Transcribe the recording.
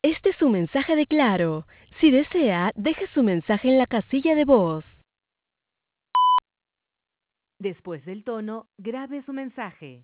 Este es su mensaje de Claro. Si desea, deje su mensaje en la casilla de voz. Después del tono, grabe su mensaje.